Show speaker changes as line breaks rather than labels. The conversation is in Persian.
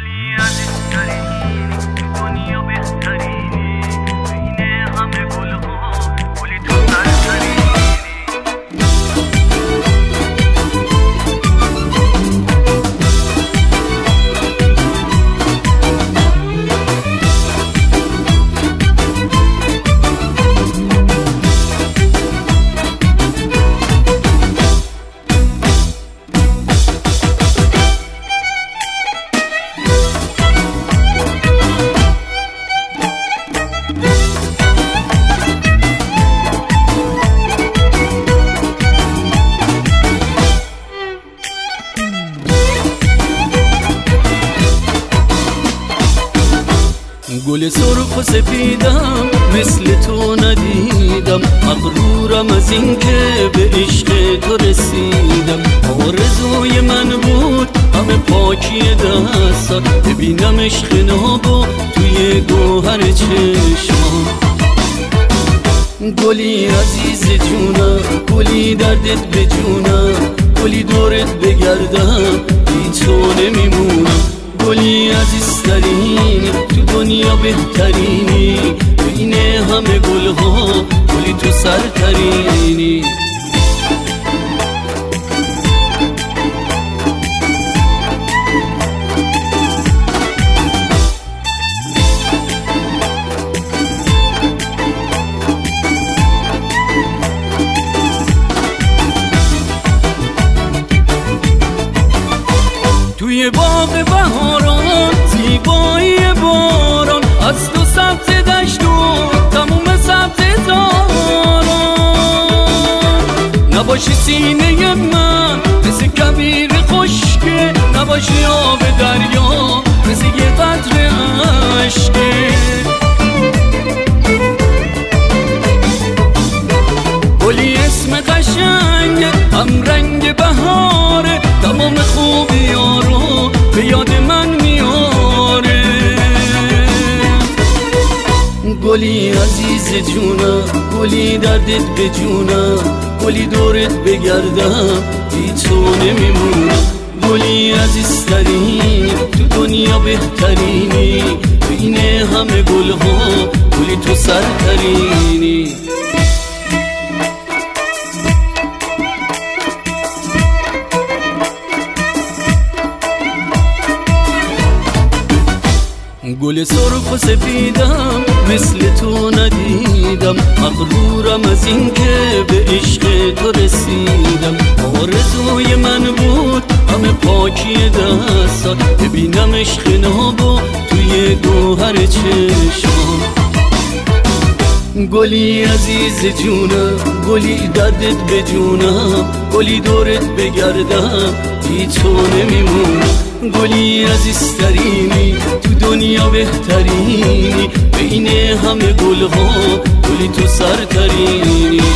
گلی عزیزترین تو دنیا بهترینی، بین همه گلها گلی تو سرترینی.
گل سرخ و سفیدم مثل تو ندیدم، مغرورم از این که به عشق تو رسیدم. آرزوی من بود همه پاکی دستات، ببینم عشق نابو توی گوهر چشمام. گلی عزیز جونم، گلی دردت به جونم، گلی دورت بگردم بی تو نمیمونم. گلی عزیزترین تو دنیا بهترینی، بین همه گلها گلی تو سرترینی. توی باغ بهاران زیبایی باران، از تو سبز دشت و تموم سبز زاران. نباشی سینه من مثل کبیر خشکه، نباشی آب دریا مثل یه قطره اشکه. گلی اسم قشنگ هم رنگ بهاره، تمام خوبی‌ها رو به یاد من میاره. گلی عزیز جونم، گلی دردت به جونم، گلی دورت بگردم بی تو نمیمونم. گلی عزیزترین تو دنیا بهترینی، بین همه گلها گلی تو سرترینی. گل سرخ و سفیدم مثل تو ندیدم، مغرورم از این که به عشق تو رسیدم. آرزوی من بود همه پاکی دستات، ببینم عشق نابو توی گوهر چشمام. گلی عزیز جونم، گلی دردت به جونم، گلی دورت بگردم بی تو نمیمونم. گلی عزیزترینی تو دنیا بهترینی، بین همه گلها گلی تو سرترینی.